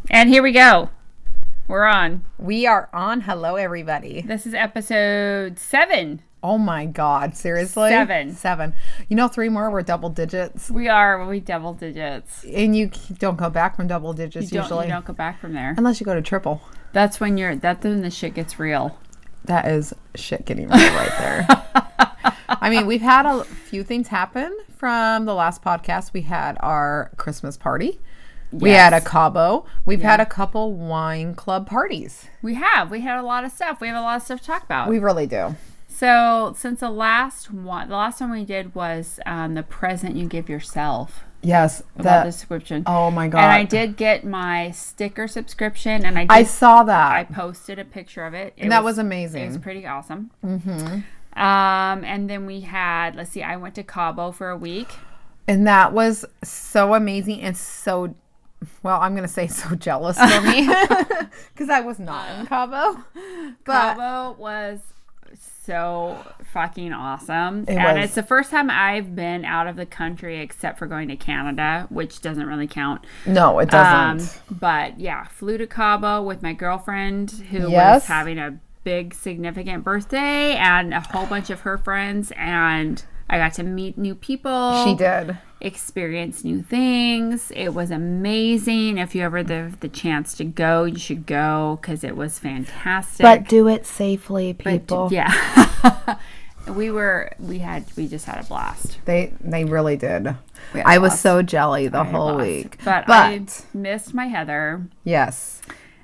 And here we go. We're on. We are on. Hello, everybody. This is episode 7. Oh my God. Seriously? 7. You know, 3 more were double digits. We double digits. And you don't go back from double digits usually. You don't go back from there. Unless you go to triple. That's when the shit gets real. That is shit getting real right there. I mean, we've had a few things happen from the last podcast. We had our Christmas party. Yes. We had a Cabo. We've had a couple wine club parties. We had a lot of stuff. We have a lot of stuff to talk about. We really do. So since the last one we did was the present you give yourself. Yes, about the subscription. Oh my God! And I did get my sticker subscription, and I saw that. I posted a picture of it. And that was amazing. It was pretty awesome. Mm-hmm. And then we had, I went to Cabo for a week, and that was so amazing and so. Well, I'm going to say so jealous for me because I was not in Cabo. But Cabo was so fucking awesome. It's the first time I've been out of the country except for going to Canada, which doesn't really count. No, it doesn't. But yeah, flew to Cabo with my girlfriend who was having a big significant birthday and a whole bunch of her friends, and I got to meet new people. She did. Experience new things. It was amazing. If you ever have the chance to go, you should go because it was fantastic. But do it safely, people. We just had a blast. They really did. I was so jelly the whole week. But I missed my Heather. Yes.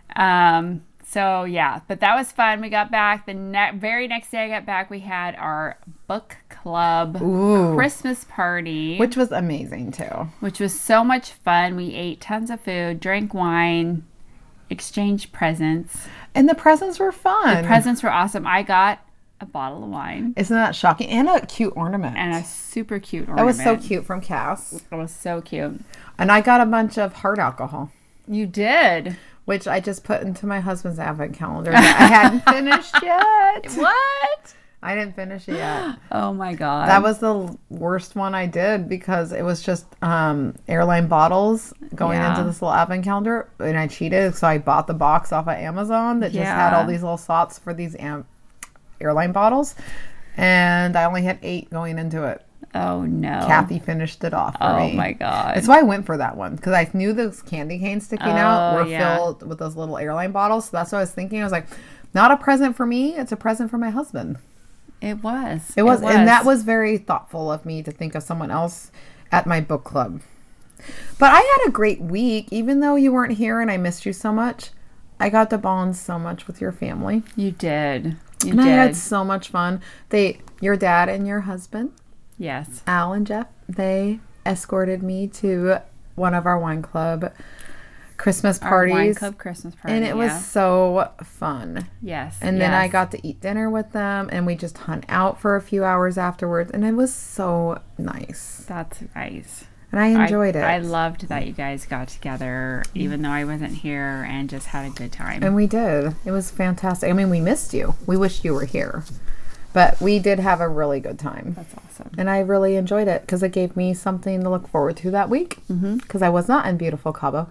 So, yeah, but that was fun. We got back. The very next day I got back, we had our book club Christmas party. Which was amazing, too. Which was so much fun. We ate tons of food, drank wine, exchanged presents. And the presents were fun. The presents were awesome. I got a bottle of wine. Isn't that shocking? And a cute ornament. And a super cute ornament. That was so cute from Cass. It was so cute. And I got a bunch of hard alcohol. You did? Which I just put into my husband's advent calendar that I hadn't finished yet. What? I didn't finish it yet. Oh my God. That was the worst one I did because it was just airline bottles going into this little advent calendar. And I cheated. So I bought the box off of Amazon that just had all these little slots for these airline bottles. And I only had 8 going into it. Oh no. Kathy finished it off for me. Oh my God. That's why I went for that one. Because I knew those candy canes sticking out were filled with those little airline bottles. So that's what I was thinking. I was like, not a present for me. It's a present for my husband. It was. And that was very thoughtful of me to think of someone else at my book club. But I had a great week. Even though you weren't here and I missed you so much, I got to bond so much with your family. You did. I had so much fun. Your dad and your husband. Yes. Al and Jeff, they escorted me to one of our wine club Christmas parties. Our wine club Christmas party. And it was so fun. Yes. And then I got to eat dinner with them and we just hung out for a few hours afterwards. And it was so nice. That's nice. And I enjoyed it. I loved that you guys got together, even though I wasn't here, and just had a good time. And we did. It was fantastic. I mean, we missed you. We wish you were here. But we did have a really good time. That's awesome. And I really enjoyed it because it gave me something to look forward to that week. Because I was not in beautiful Cabo.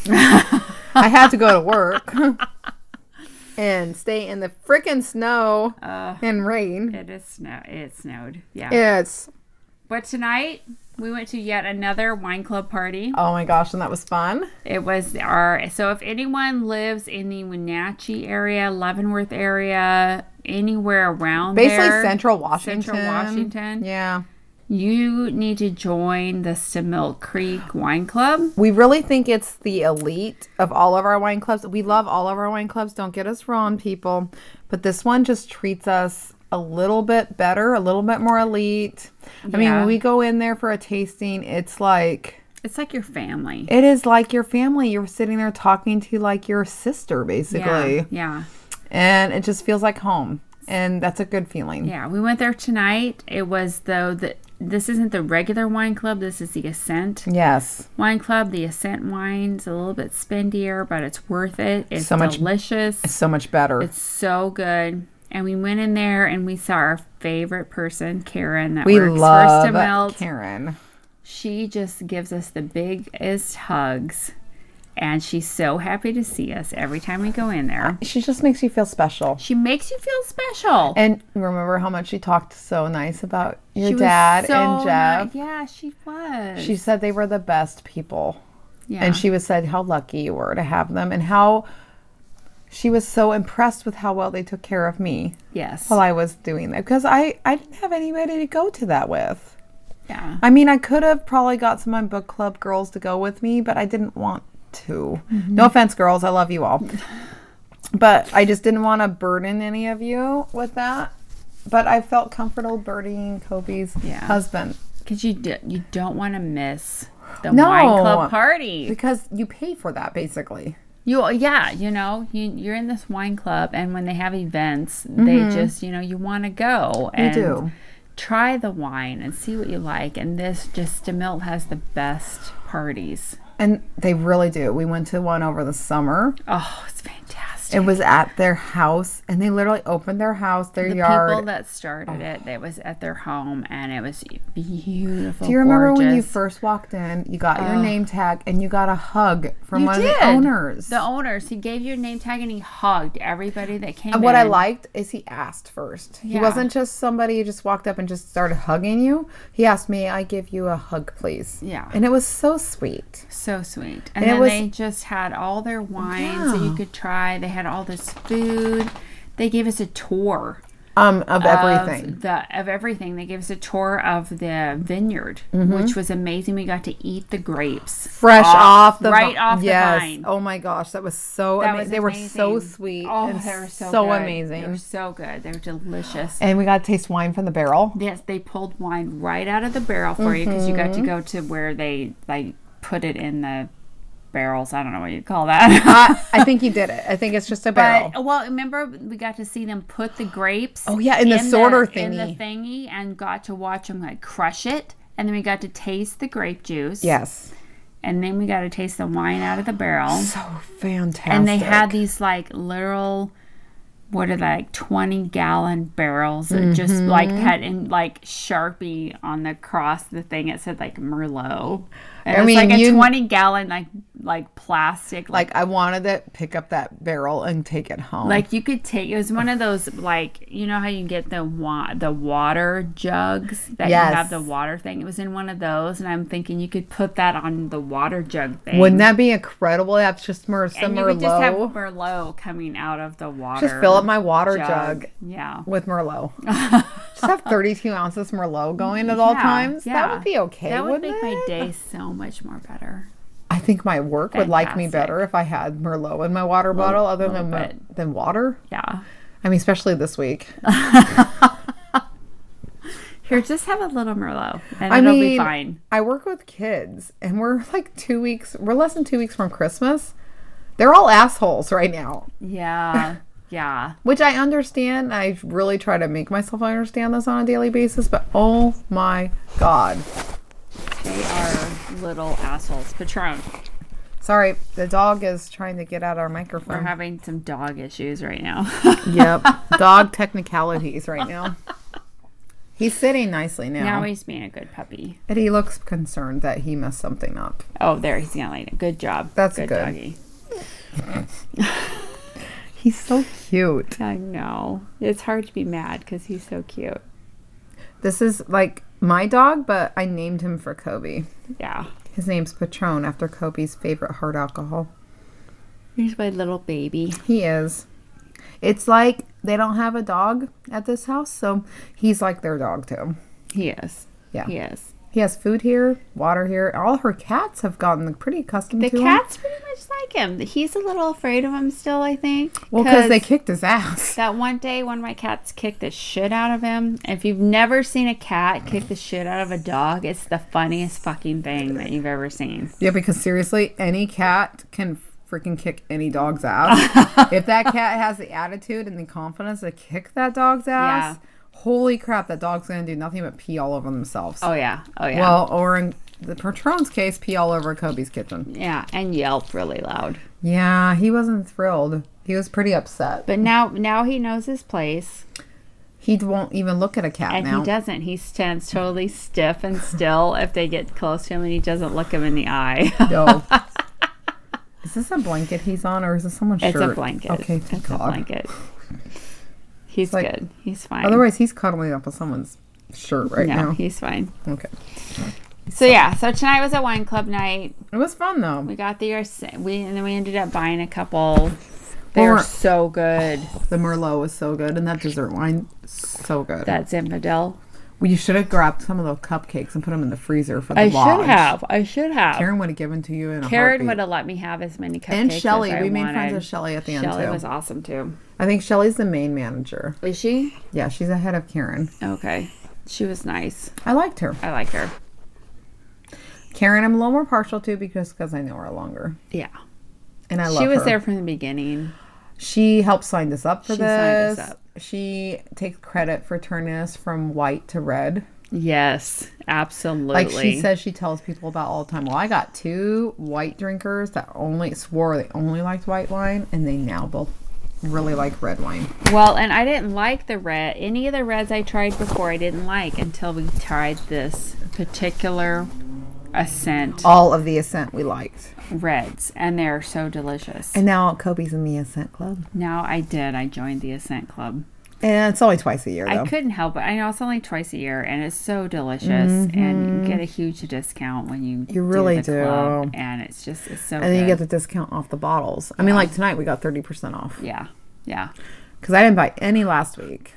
I had to go to work and stay in the freaking snow and rain. It snowed. Yeah. But tonight, we went to yet another wine club party. Oh my gosh, and that was fun. It was so if anyone lives in the Wenatchee area, Leavenworth area, anywhere around basically there. Central Washington. Yeah. You need to join the Stamilk Creek Wine Club. We really think it's the elite of all of our wine clubs. We love all of our wine clubs. Don't get us wrong, people. But this one just treats us a little bit better, a little bit more elite. I mean, when we go in there for a tasting, it's like your family. It is like your family. You're sitting there talking to like your sister, basically. Yeah. And it just feels like home. And that's a good feeling. Yeah. We went there tonight. It was, this isn't the regular wine club. This is the Ascent wine club. The Ascent wine's a little bit spendier, but it's worth it. It's so delicious. It's so much better. It's so good. And we went in there and we saw our favorite person, Karen, that works for Stamilk. Karen. She just gives us the biggest hugs. And she's so happy to see us every time we go in there. She just makes you feel special. She makes you feel special. And remember how much she talked so nice about your dad and Jeff? Yeah, she was. She said they were the best people. Yeah. And she said how lucky you were to have them and how she was so impressed with how well they took care of me. Yes. While I was doing that. Because I didn't have anybody to go to that with. Yeah. I mean, I could have probably got some of my book club girls to go with me, but I didn't want to. Mm-hmm. No offense, girls. I love you all. But I just didn't want to burden any of you with that. But I felt comfortable burdening Kobe's husband. Because you don't want to miss the wine club party. Because you pay for that, basically. You're in this wine club, and when they have events, they just, you want to go. And you do. Try the wine and see what you like. And this DeMilt has the best parties. And they really do. We went to one over the summer. Oh, it's fantastic. It was at their house, and they literally opened their house, their yard. The people that started it was at their home, and it was beautiful. Do you remember when you first walked in, you got your name tag, and you got a hug from one of the owners? The owners. He gave you a name tag, and he hugged everybody that came in. And what I liked is he asked first. Yeah. He wasn't just somebody who just walked up and just started hugging you. He asked me, I give you a hug, please. Yeah. And it was so sweet. So sweet. And then they just had all their wines that you could try. They had all this food. They gave us a tour of everything. Of everything. They gave us a tour of the vineyard, which was amazing. We got to eat the grapes fresh off the vine. Oh my gosh, that was so amazing. They were so sweet. Oh, and they were so good. Amazing. They were so good. They were delicious. And we got to taste wine from the barrel. Yes, they pulled wine right out of the barrel for you because you got to go to where they put it in the barrels. I don't know what you'd call that. I think you did it. I think it's just a barrel. Well, remember we got to see them put the grapes. Oh yeah, in the sorter thingy. In the thingy, and got to watch them crush it, and then we got to taste the grape juice. Yes. And then we got to taste the wine out of the barrel. So fantastic. And they had these literal, 20-gallon barrels that just had in Sharpie on the cross the thing. It said Merlot. And it was a 20-gallon plastic. I wanted to pick up that barrel and take it home. You could take it was one of those you know how you get the water jugs that you have the water thing. It was in one of those, and I'm thinking you could put that on the water jug thing. Wouldn't that be incredible? That's just some Merlot. And you could just have Merlot coming out of the water. Just fill up my water jug. Yeah. With Merlot. Just have 32 ounces Merlot going at all times. Yeah. That would be okay. That would make my day so much more better. I think my work would like me better if I had Merlot in my water bottle other than water. Yeah. I mean, especially this week. Here, just have a little Merlot and it'll be fine. I work with kids and we're less than 2 weeks from Christmas. They're all assholes right now. Yeah. Yeah. Which I understand. I really try to make myself understand this on a daily basis, but oh my God. They are little assholes. Patron. Sorry, the dog is trying to get out our microphone. We're having some dog issues right now. Yep. Dog technicalities right now. He's sitting nicely now. Now he's being a good puppy. And he looks concerned that he messed something up. Oh, there. He's going to lay it. Good job. That's good. Doggy. He's so cute. I know. It's hard to be mad because he's so cute. This is my dog, but I named him for Kobe. Yeah. His name's Patron after Kobe's favorite hard alcohol. He's my little baby. He is. It's like they don't have a dog at this house, so he's like their dog too. He is. Yeah. He is. He has food here, water here. All her cats have gotten pretty accustomed to him. The cats pretty much like him. He's a little afraid of him still, I think. Well, because they kicked his ass. That one day, one of my cats kicked the shit out of him. If you've never seen a cat kick the shit out of a dog, it's the funniest fucking thing that you've ever seen. Yeah, because seriously, any cat can freaking kick any dog's ass. If that cat has the attitude and the confidence to kick that dog's ass... Yeah. Holy crap, that dog's going to do nothing but pee all over themselves. Oh, yeah. Oh, yeah. Well, or in the Patron's case, pee all over Kobe's kitchen. Yeah, and yelp really loud. Yeah, he wasn't thrilled. He was pretty upset. But now he knows his place. He won't even look at a cat now. And he doesn't. He stands totally stiff and still if they get close to him, and he doesn't look him in the eye. No. Is this a blanket he's on, or is this someone's shirt? It's a blanket. Okay, thank God. A blanket. He's good. He's fine. Otherwise, he's cuddling up with someone's shirt now. No, he's fine. Okay. So tonight was a wine club night. It was fun though. We got and then we ended up buying a couple. They were so good. The Merlot was so good, and that dessert wine so good. That Zinfandel. Well, you should have grabbed some of those cupcakes and put them in the freezer for the lodge. I should have. Karen would have given to you in a Karen would have let me have as many cupcakes. And Shelly. We made friends with Shelly at the end too. Shelly was awesome too. I think Shelly's the main manager. Is she? Yeah, she's ahead of Karen. Okay. She was nice. I liked her. Karen, I'm a little more partial to because I know her longer. Yeah. And I love her. She was there from the beginning. She helped sign us up for this. Signed us up. She takes credit for turning us from white to red. Yes, absolutely. Like she says, she tells people about all the time. Well, I got 2 white drinkers that only swore they only liked white wine, and they now both really like red wine. Well, and I didn't like the red. Any of the reds I tried before, I didn't like until we tried this particular Ascent. All of the Ascent we liked. Reds, and they're so delicious. And now Kobe's in the Ascent Club. I joined the Ascent Club. And it's only twice a year, though. I couldn't help it. I know it's only twice a year, and it's so delicious. Mm-hmm. And you get a huge discount when you really do. Club, and it's so good. And then you get the discount off the bottles. I mean, like tonight we got 30% off. Yeah. Because I didn't buy any last week.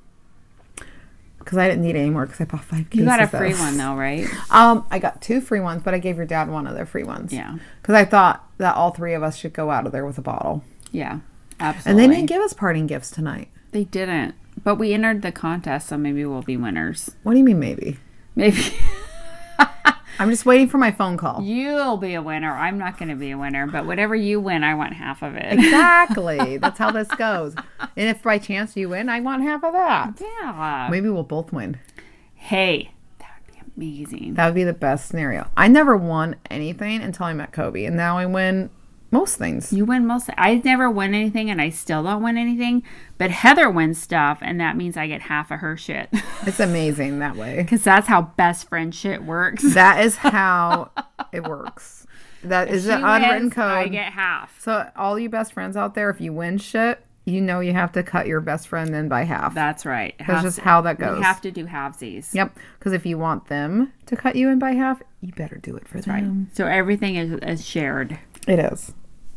Because I didn't need any more because I bought 5 cases. You got a free one though, right? I got 2 free ones, but I gave your dad one of their free ones. Yeah. Because I thought that all 3 of us should go out of there with a bottle. Yeah, absolutely. And they didn't give us parting gifts tonight. They didn't. But we entered the contest, so maybe we'll be winners. What do you mean maybe? Maybe. I'm just waiting for my phone call. You'll be a winner. I'm not going to be a winner. But whatever you win, I want half of it. Exactly. That's how this goes. And if by chance you win, I want half of that. Yeah. Maybe we'll both win. Hey, that would be amazing. That would be the best scenario. I never won anything until I met Kobe. And now I win most things. You win most. I never win anything, and I still don't win anything. But Heather wins stuff, and that means I get half of her shit. It's amazing that way. Because that's how best friend shit works. That is how it works. That is an unwritten code. I get half. So all you best friends out there, if you win shit, you know you have to cut your best friend in by half. That's right. That's just how that goes. You have to do halvesies. Yep. Because if you want them to cut you in by half, you better do it for them. Right. So everything is shared. It is.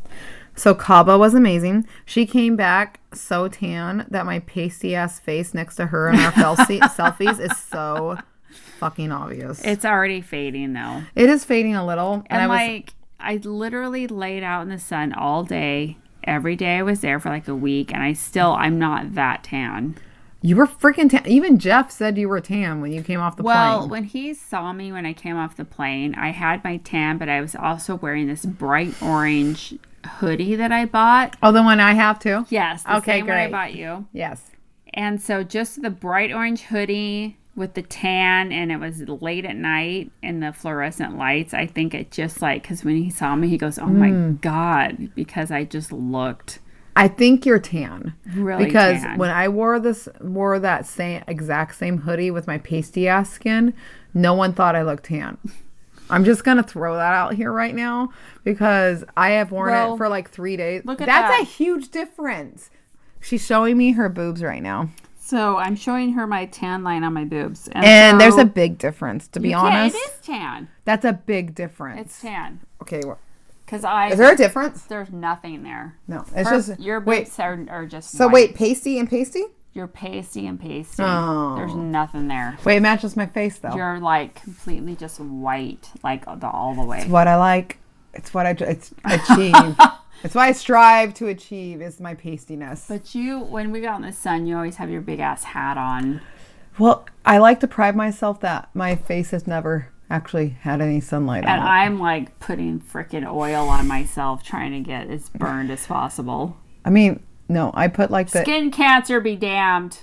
So Kaba was amazing. She came back so tan that my pasty ass face next to her in our selfies is so fucking obvious. It's already fading though. It is fading a little. And I literally laid out in the sun all day. Every day I was there for like a week, and I'm not that tan. You were freaking tan. Even Jeff said you were tan when you came off the plane. Well, when he saw me when I came off the plane, I had my tan, but I was also wearing this bright orange hoodie that I bought. Oh, the one I have too? Yes. The same one I bought you. Yes. And so just the bright orange hoodie with the tan, and it was late at night and the fluorescent lights. I think it just because when he saw me, he goes, "Oh my God," because I just looked. I think you're tan. Really because tan. When I wore that exact same hoodie with my pasty ass skin, no one thought I looked tan. I'm just going to throw that out here right now because I have worn it for like 3 days. Look at that. That's a huge difference. She's showing me her boobs right now. So I'm showing her my tan line on my boobs. And there's a big difference, to be honest. It is tan. That's a big difference. It's tan. Okay. Is there a difference? There's nothing there. No. It's just... Your boobs are just So white. wait, pasty and pasty? You're pasty and pasty. Oh. There's nothing there. Wait, it matches my face, though. You're completely just white, all the way. It's what I like. It's what I achieve. It's what I strive to achieve is my pastiness. But when we got in the sun, you always have your big ass hat on. Well, I like to pride myself that my face has never actually had any sunlight on it. And I'm putting freaking oil on myself, trying to get as burned as possible. I mean, no, I put the... Skin cancer be damned.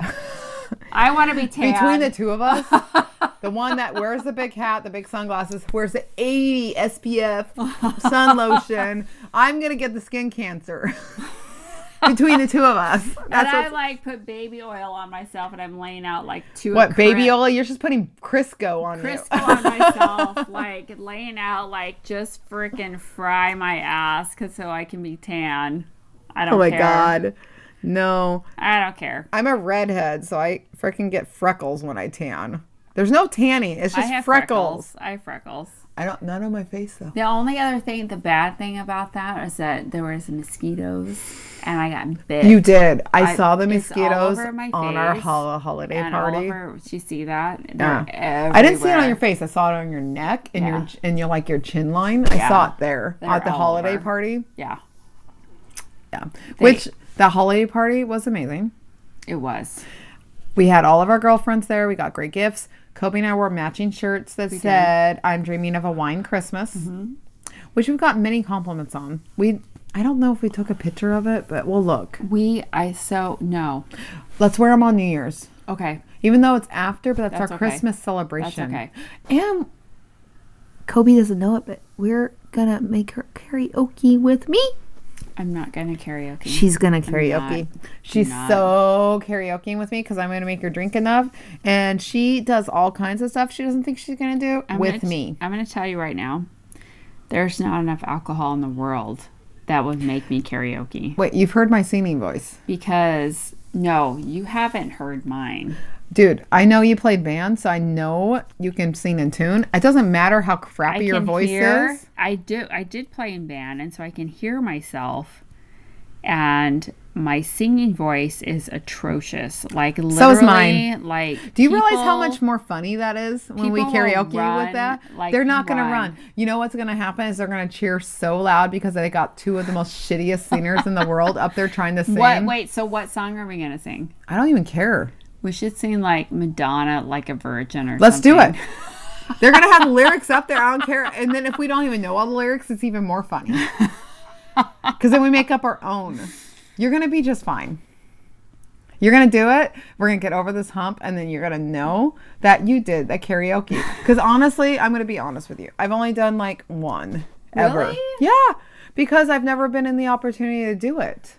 I want to be tan. Between the two of us, the one that wears the big hat, the big sunglasses, wears the 80 SPF sun lotion, I'm going to get the skin cancer. between the two of us. That's and I put baby oil on myself, and I'm laying out baby oil? You're just putting Crisco on you. Crisco on myself, laying out just freaking fry my ass, so I can be tan. I don't care. Oh my God. No. I don't care. I'm a redhead, so I freaking get freckles when I tan. There's no tanning. It's just freckles. I have freckles. None on my face though. The only other thing, the bad thing about that is that there was mosquitoes and I got bit. You did. I saw the mosquitoes on our holiday party. Did you see that? Yeah. I didn't see it on your face. I saw it on your neck and your chin line. I saw it there at the holiday party. Yeah. Yeah. Which the holiday party was amazing. It was. We had all of our girlfriends there. We got great gifts. Kobe and I wore matching shirts that said, "I'm dreaming of a wine Christmas," which we've got many compliments on. I don't know if we took a picture of it, but we'll look. No. Let's wear them on New Year's. Okay. Even though it's after, but that's our Christmas celebration. That's okay. And Kobe doesn't know it, but we're gonna make her karaoke with me. I'm not going to karaoke. She's going to karaoke. She's so karaokeing with me because I'm going to make her drink enough. And she does all kinds of stuff she doesn't think she's going to do with me. I'm going to tell you right now, there's not enough alcohol in the world that would make me karaoke. Wait, you've heard my singing voice? Because, no, you haven't heard mine. Dude, I know you played band, so I know you can sing in tune. It doesn't matter how crappy your voice is. I did play in band, and so I can hear myself. And my singing voice is atrocious. Literally. So is mine. Do you realize how much more funny that is when we karaoke with that? They're not going to run. You know what's going to happen is they're going to cheer so loud because they got two of the most shittiest singers in the world up there trying to sing. Wait, so what song are we going to sing? I don't even care. We should sing Madonna, Like a Virgin or Let's something. Let's do it. They're going to have lyrics up there. I don't care. And then if we don't even know all the lyrics, it's even more funny. Because then we make up our own. You're going to be just fine. You're going to do it. We're going to get over this hump. And then you're going to know that you did that karaoke. Because honestly, I'm going to be honest with you. I've only done one ever. Really? Yeah. Because I've never been in the opportunity to do it.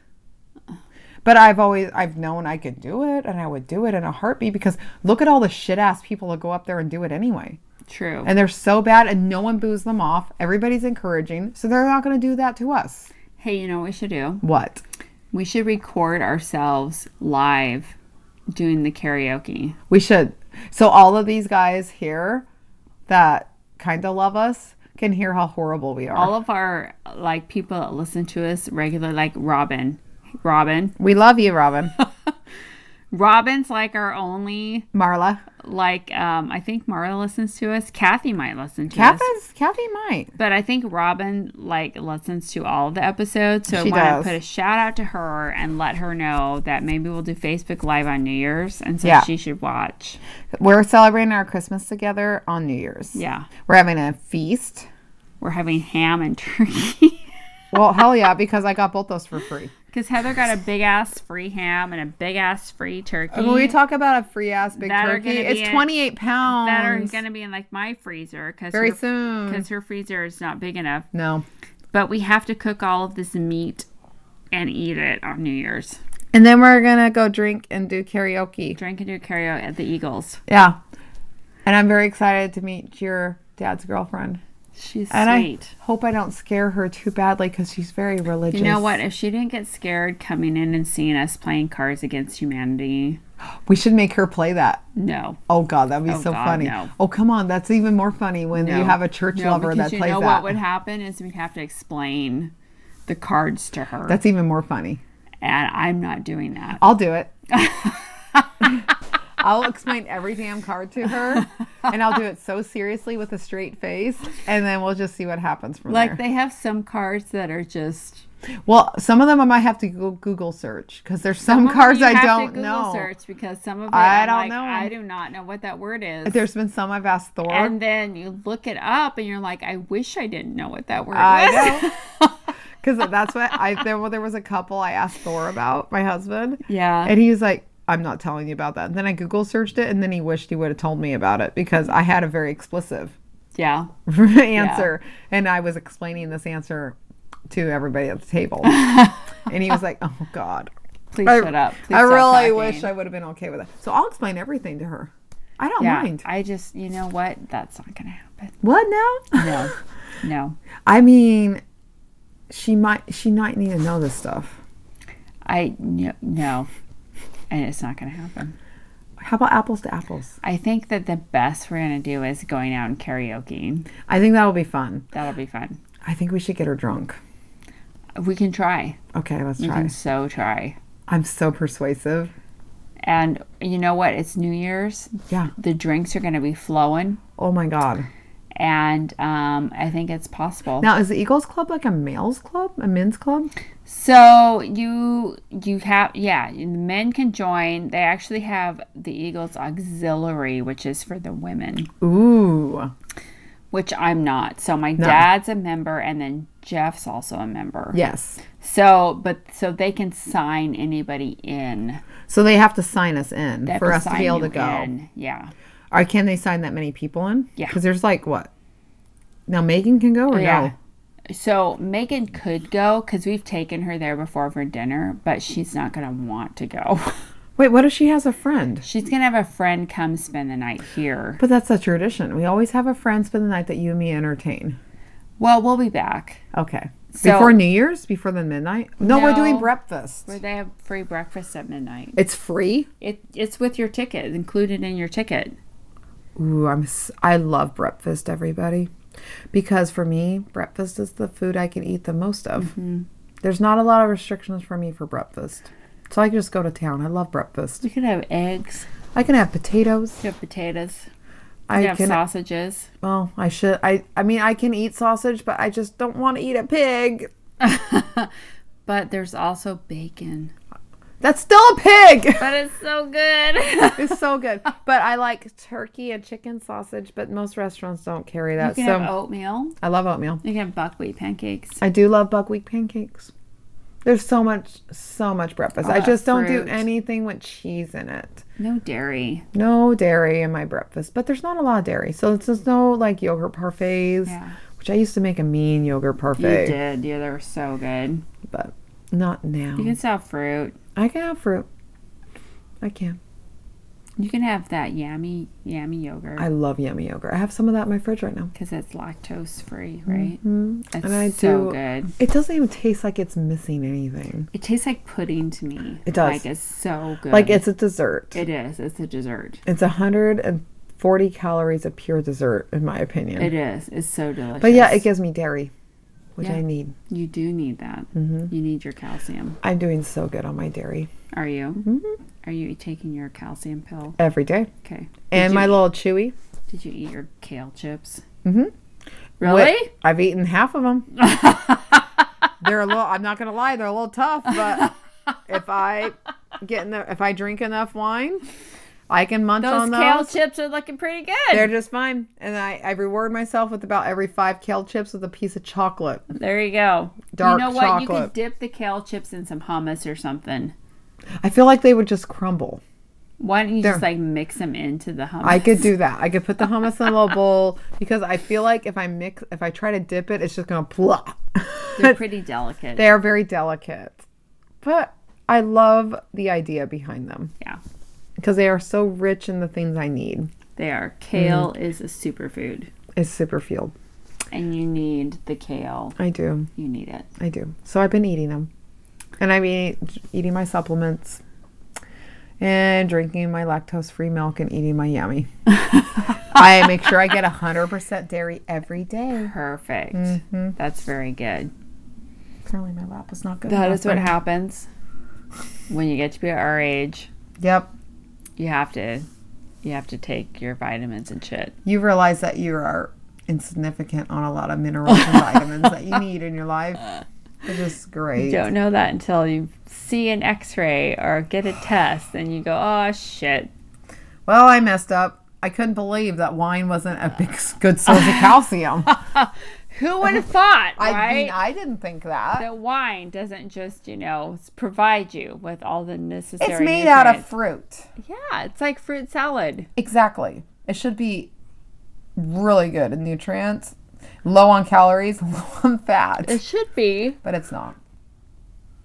But I've known I could do it, and I would do it in a heartbeat because look at all the shit ass people that go up there and do it anyway. True. And they're so bad, and no one boos them off. Everybody's encouraging, so they're not going to do that to us. Hey, you know what we should do? What? We should record ourselves live doing the karaoke. We should. So all of these guys here that kind of love us can hear how horrible we are. All of our people that listen to us regularly, Robin. We love you, Robin. Robin's our only. Marla. I think Marla listens to us. Kathy might listen to us. Kathy might. But I think Robin listens to all of the episodes. So I want to put a shout out to her and let her know that maybe we'll do Facebook Live on New Year's. And so she should watch. We're celebrating our Christmas together on New Year's. Yeah. We're having a feast. We're having ham and turkey. Well, hell yeah, because I got both those for free. Because Heather got a big-ass free ham and a big-ass free turkey. When we talk about a free-ass big turkey, it's 28 pounds. That are going to be in my freezer. Very soon. Because her freezer is not big enough. No. But we have to cook all of this meat and eat it on New Year's. And then we're going to go drink and do karaoke. Drink and do karaoke at the Eagles. Yeah. And I'm very excited to meet your dad's girlfriend. She's and sweet. I hope I don't scare her too badly because she's very religious. You know what? If she didn't get scared coming in and seeing us playing Cards Against Humanity. We should make her play that. No. Oh, God, that'd be so funny. No. Oh, come on. That's even more funny when you have a church lover that plays that. You know what would happen is we'd have to explain the cards to her. That's even more funny. And I'm not doing that. I'll do it. I'll explain every damn card to her, and I'll do it so seriously with a straight face, and then we'll just see what happens from there. They have some cards that are just... Well, some of them I might have to Google search, because there's some cards I don't know. Google search, because some of it I don't know. I do not know what that word is. There's been some I've asked Thor. And then you look it up, and you're like, I wish I didn't know what that word was. I know. Because that's what there was a couple I asked Thor about, my husband. Yeah. And he was like, I'm not telling you about that. And then I Google searched it, and then he wished he would have told me about it because I had a very explicit answer. And I was explaining this answer to everybody at the table. And he was like, oh, God. Please shut up. Please I really wish I would have been okay with it. So I'll explain everything to her. I don't mind. I just, you know what? That's not going to happen. What now? No. No. I mean, she might need to know this stuff. No. And it's not going to happen. How about apples to apples? I think that the best we're going to do is going out and karaokeing. I think that'll be fun. That'll be fun. I think we should get her drunk. We can try. Okay, let's try. We can so try. I'm so persuasive. And you know what? It's New Year's. Yeah. The drinks are going to be flowing. Oh, my God. And I think it's possible. Now, is the Eagles Club like a male's club? A men's club? So you have, the men can join. They actually have the Eagles Auxiliary, which is for the women. Ooh. Which I'm not. So my dad's a member, and then Jeff's also a member. Yes. So they can sign anybody in. So they have to sign us in for us to be able to go. Yeah. Or can they sign that many people in? Yeah. Because there's like what? Now Megan can go or no? So Megan could go because we've taken her there before for dinner, but she's not going to want to go. Wait, what if she has a friend? She's going to have a friend come spend the night here. But that's a tradition. We always have a friend spend the night that you and me entertain. Well, we'll be back. Okay. So, before New Year's? Before the midnight? No, we're doing breakfast. Where they have free breakfast at midnight. It's free? It's with your ticket, included in your ticket. Ooh, I love breakfast, everybody. Because for me, breakfast is the food I can eat the most of. Mm-hmm. There's not a lot of restrictions for me for breakfast. So I can just go to town. I love breakfast. You can have eggs. I can have potatoes. You have potatoes. You have sausages. Well, I should. I mean, I can eat sausage, but I just don't want to eat a pig. But there's also bacon. That's still a pig. But it's so good. It's so good. But I like turkey and chicken sausage, but most restaurants don't carry that. You can have oatmeal. I love oatmeal. You can have buckwheat pancakes. I do love buckwheat pancakes. There's so much breakfast. I just don't do anything with cheese in it. No dairy. No dairy in my breakfast. But there's not a lot of dairy. So there's no like yogurt parfaits. Yeah. Which I used to make a mean yogurt parfait. You did. Yeah, they were so good. But not now. You can still have fruit. I can have fruit. I can. You can have that yummy yogurt. I love yummy yogurt. I have some of that in my fridge right now. Because it's lactose free, right? Mm-hmm. It's so good. It doesn't even taste like it's missing anything. It tastes like pudding to me. It does. Like it's so good. Like it's a dessert. It is. It's a dessert. It's 140 calories of pure dessert, in my opinion. It is. It's so delicious. But yeah, it gives me dairy, which I need. You do need that. Mm-hmm. You need your calcium. I'm doing so good on my dairy. Are you? Mm-hmm. Are you taking your calcium pill? Every day. Okay. And my little Chewy. Did you eat your kale chips? Mm-hmm. Really? I've eaten half of them. They're a little, I'm not going to lie, they're a little tough, but if I drink enough wine, I can munch on those. Those kale chips are looking pretty good. They're just fine. And I reward myself with about every 5 kale chips with a piece of chocolate. There you go. Dark chocolate. You know what? You could dip the kale chips in some hummus or something. I feel like they would just crumble. Why don't you just like mix them into the hummus? I could do that. I could put the hummus in a little bowl because I feel like if I try to dip it, it's just going to plop. They're pretty delicate. They are very delicate. But I love the idea behind them. Yeah. Because they are so rich in the things I need. They are. Kale is a superfood. It's superfood. And you need the kale. I do. You need it. I do. So I've been eating them. And I've been eating my supplements. And drinking my lactose-free milk and eating my yummy. I make sure I get 100% dairy every day. Perfect. Mm-hmm. That's very good. Apparently my lap was not good. That is what happens when you get to be our age. Yep. You have to take your vitamins and shit. You realize that you are insignificant on a lot of minerals and vitamins that you need in your life. It's just great. You don't know that until you see an x-ray or get a test and you go, oh, shit. Well, I messed up. I couldn't believe that wine wasn't a big, good source of calcium. Who would have thought, right? I mean, I didn't think that. That wine doesn't just, provide you with all the necessary It's made nutrients. out of fruit. Yeah, it's like fruit salad. Exactly. It should be really good in nutrients. Low on calories, low on fat. It should be. But it's not.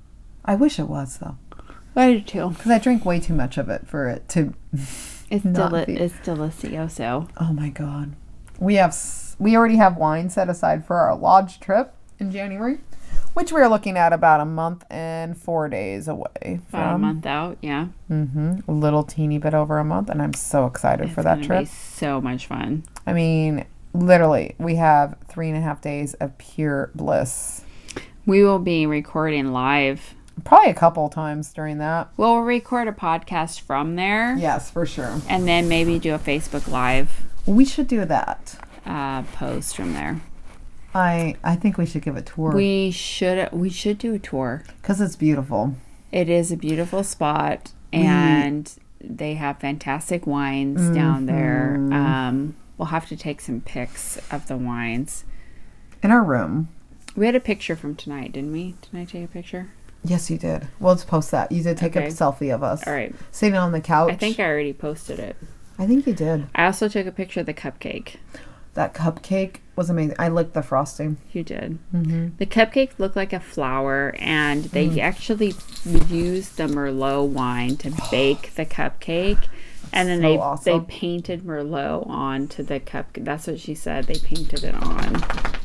I wish it was, though. I do too. Because I drink way too much of it for it to it's delicioso. Oh my God. We already have wine set aside for our lodge trip in January, which we're looking at about a month and 4 days away. About a month out, yeah. A little teeny bit over a month, and I'm so excited for that trip. It's going to be so much fun. I mean, literally, we have 3.5 days of pure bliss. We will be recording live. Probably a couple times during that. We'll record a podcast from there. Yes, for sure. And then maybe do a Facebook Live. We should do that. Post from there. I think we should give a tour. We should do a tour. Because it's beautiful. It is a beautiful spot. And they have fantastic wines down there. We'll have to take some pics of the wines. In our room. We had a picture from tonight, didn't we? Didn't I take a picture? Yes, you did. Well, let's post that. You did take a selfie of us. All right. Sitting on the couch. I think I already posted it. I think you did. I also took a picture of the cupcake. That cupcake was amazing. I licked the frosting. You did. The cupcake looked like a flower, and they actually used the Merlot wine to bake the cupcake. And then they painted Merlot onto the cupcake. That's what she said. They painted it on.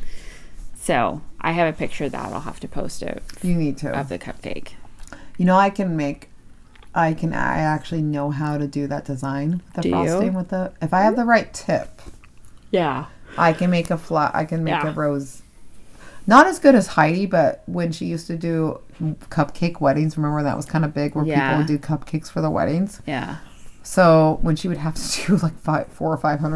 So I have a picture of that. I'll have to post it. You need to. Of the cupcake. You know, I actually know how to do that design with the frosting with the. If I have the right tip. Yeah. I can make a rose. Not as good as Heidi, but when she used to do cupcake weddings, remember that was kind of big where people would do cupcakes for the weddings. Yeah. So when she would have to do like $500 or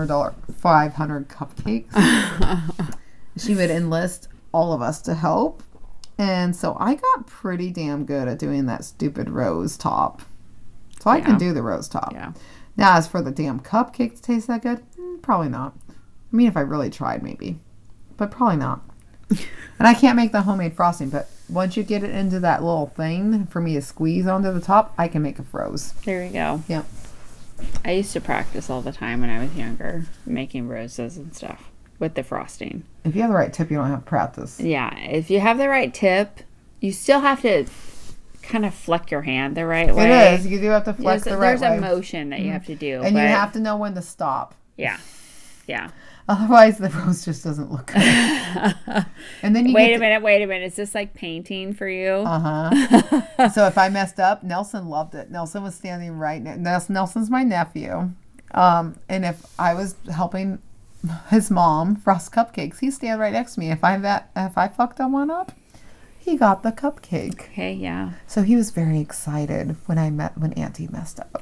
$500 cupcakes, she would enlist all of us to help. And so I got pretty damn good at doing that stupid rose top. So I can do the rose top. Yeah. Now, as for the damn cupcake to taste that good, probably not. I mean, if I really tried, maybe. But probably not. And I can't make the homemade frosting, but once you get it into that little thing for me to squeeze onto the top, I can make a rose. There we go. Yeah. I used to practice all the time when I was younger, making roses and stuff with the frosting. If you have the right tip, you don't have to practice. Yeah. If you have the right tip, you still have to kind of flick your hand the right way. It is. You do have to flex the right way. There's a motion that you have to do. And you have to know when to stop. Yeah. Yeah. Otherwise, the rose just doesn't look good. And then you wait a minute. Is this like painting for you? Uh-huh. So if I messed up, Nelson loved it. Nelson was standing right next. Nelson's my nephew. And if I was helping his mom frost cupcakes, he'd stand right next to me. If I fucked one up, he got the cupcake. Okay, yeah. So he was very excited when Auntie messed up.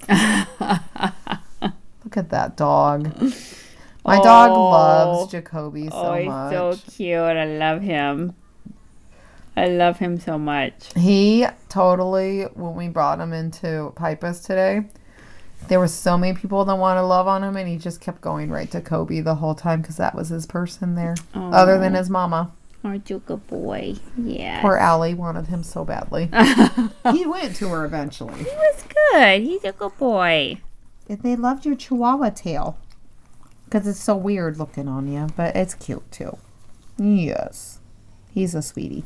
Look at that dog. My dog loves Jacoby so much. He's so cute. I love him. I love him so much. He totally, when we brought him into Pipus today, there were so many people that want to love on him, and he just kept going right to Kobe the whole time because that was his person there, other than his mama. Aren't you a good boy? Yeah. Poor Allie wanted him so badly. He went to her eventually. He was good. He's a good boy. They loved your Chihuahua tail. Because it's so weird looking on you. But it's cute, too. Yes. He's a sweetie.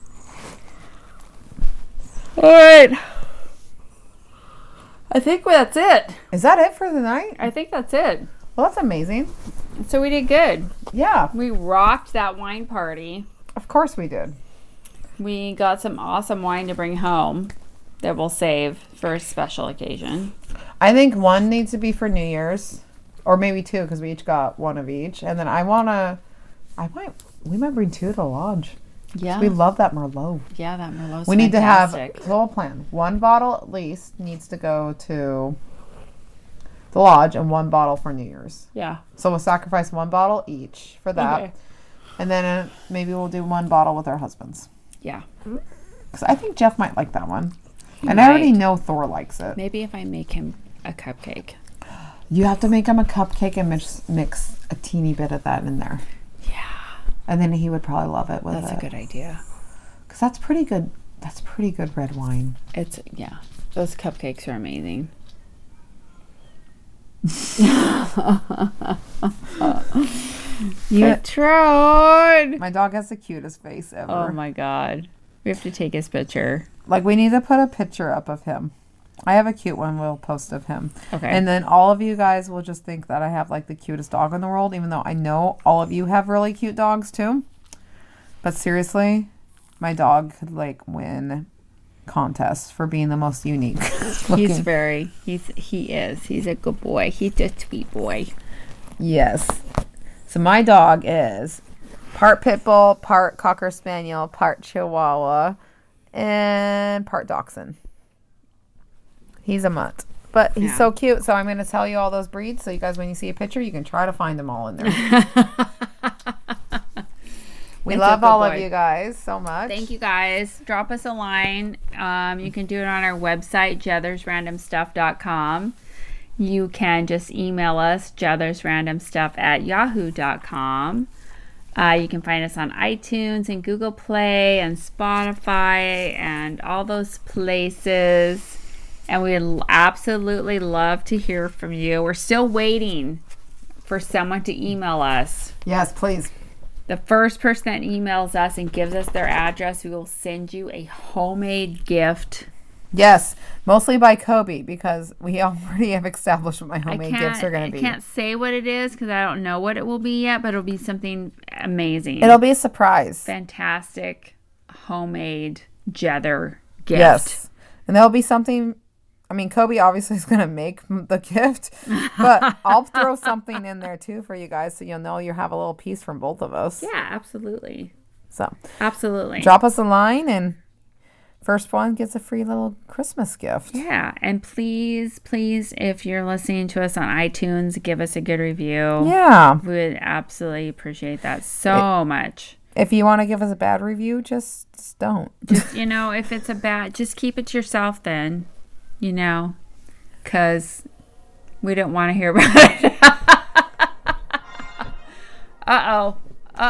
All right. I think that's it. Is that it for the night? I think that's it. Well, that's amazing. So we did good. Yeah. We rocked that wine party. Of course we did. We got some awesome wine to bring home that we'll save for a special occasion. I think one needs to be for New Year's. Or maybe two, because we each got one of each. And then we might bring two to the lodge. Yeah. We love that Merlot. Yeah, that Merlot's We need fantastic. to have the whole plan. One bottle at least needs to go to the lodge and one bottle for New Year's. Yeah. So we'll sacrifice one bottle each for that. Okay. And then maybe we'll do one bottle with our husbands. Yeah. Because I think Jeff might like that one. And I already know Thor likes it. Maybe if I make him a cupcake. You have to make him a cupcake and mix a teeny bit of that in there. Yeah. And then he would probably love it with it. That's a good idea. Because that's pretty good. That's pretty good red wine. Yeah. Those cupcakes are amazing. You tried. My dog has the cutest face ever. Oh my God. We have to take his picture. Like, we need to put a picture up of him. I have a cute one we'll post of him. Okay. And then all of you guys will just think that I have, like, the cutest dog in the world, even though I know all of you have really cute dogs, too. But seriously, my dog could, like, win contests for being the most unique. He is. He's a good boy. He's a sweet boy. Yes. So my dog is part pit bull, part cocker spaniel, part chihuahua, and part dachshund. He's a mutt. But he's so cute. So I'm going to tell you all those breeds. So you guys, when you see a picture, you can try to find them all in there. We love all of you guys so much. Thank you guys. Drop us a line. You can do it on our website, jethersrandomstuff.com. You can just email us, jethersrandomstuff@yahoo.com. You can find us on iTunes and Google Play and Spotify and all those places. And we'd absolutely love to hear from you. We're still waiting for someone to email us. Yes, please. The first person that emails us and gives us their address, we will send you a homemade gift. Yes, mostly by Kobe, because we already have established what my homemade gifts are going to be. I can't say what it is because I don't know what it will be yet, but it'll be something amazing. It'll be a surprise. Fantastic homemade Jether gift. Yes, and there'll be something. I mean, Kobe obviously is going to make the gift, but I'll throw something in there too for you guys so you'll know you have a little piece from both of us. Yeah, absolutely. So, absolutely. Drop us a line and first one gets a free little Christmas gift. Yeah, and please, if you're listening to us on iTunes, give us a good review. Yeah. We would absolutely appreciate that so much. If you want to give us a bad review, just don't. Just, if it's a bad, just keep it to yourself then. Because we don't want to hear about it. Uh-oh.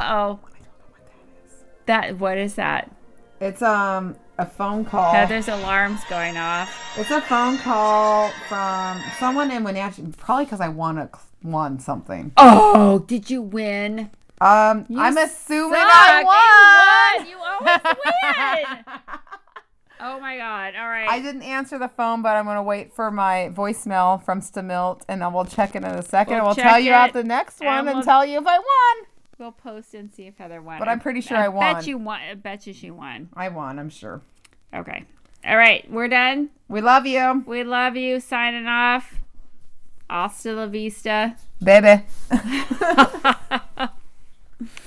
What is that? It's a phone call. Heather's alarm's going off. It's a phone call from someone in Wenatchee. Probably because I won something. Oh, did you win? I'm assuming I won. You always win. Oh my God. All right. I didn't answer the phone, but I'm going to wait for my voicemail from Stamilt, and I will check it in a second. We'll tell you about the next one and tell you if I won. We'll post and see if Heather won. But I'm pretty sure I won. I bet you she won. I won, I'm sure. Okay. All right. We're done. We love you. We love you. Signing off. Hasta la vista. Baby.